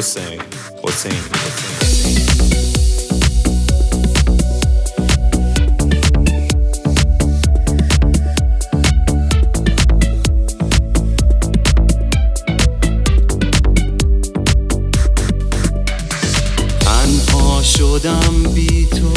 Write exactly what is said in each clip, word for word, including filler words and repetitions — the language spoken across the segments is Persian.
حسین حسین تنها شدم بی تو،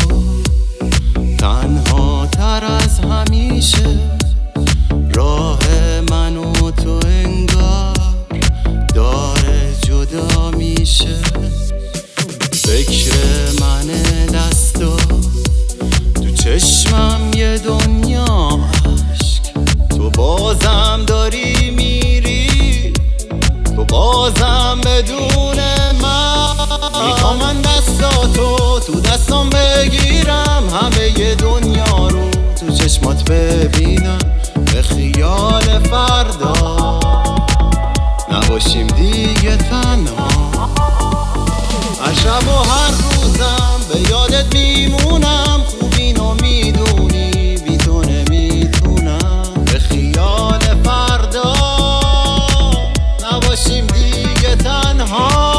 تنها تر از همیشه. راه من و تو انگار داره جدا میشه. فکر من دستا تو چشمم یه دنیا عشق. تو بازم داری میری، تو بازم بدون من. میخوام من دستاتو تو دستام بگیرم، همه ی دنیا رو تو چشمات ببینم. به خیال فردا نباشیم دیگه تنها. هر شب و هر روزم به یادت میمونم. خوب اینو میدونی بی تو نمیتونم. به خیال فردا نباشیم دیگه تنها.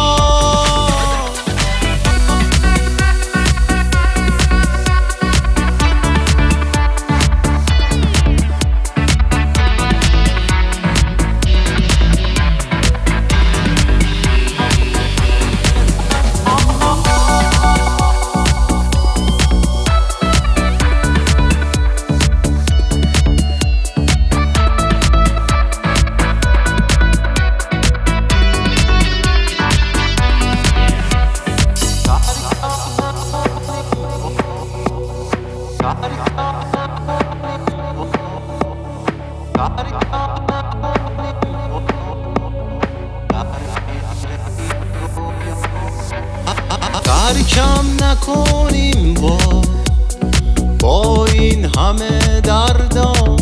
ترکم نکنیم با با این همه دردام.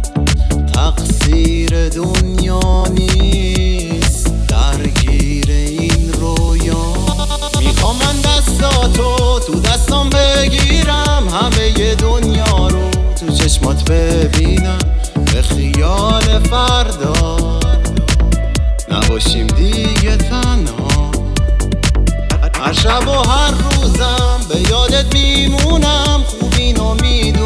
تقصیر دنیا نیست، درگیر این رویا. میخوام من دستاتو تو دستام بگیرم، همه ی دنیا رو تو چشمات ببینم. به خیال فردا نباشیم دیگه تنها. هر شب و هر روزم به یادت میمونم. خوب اینو میدونم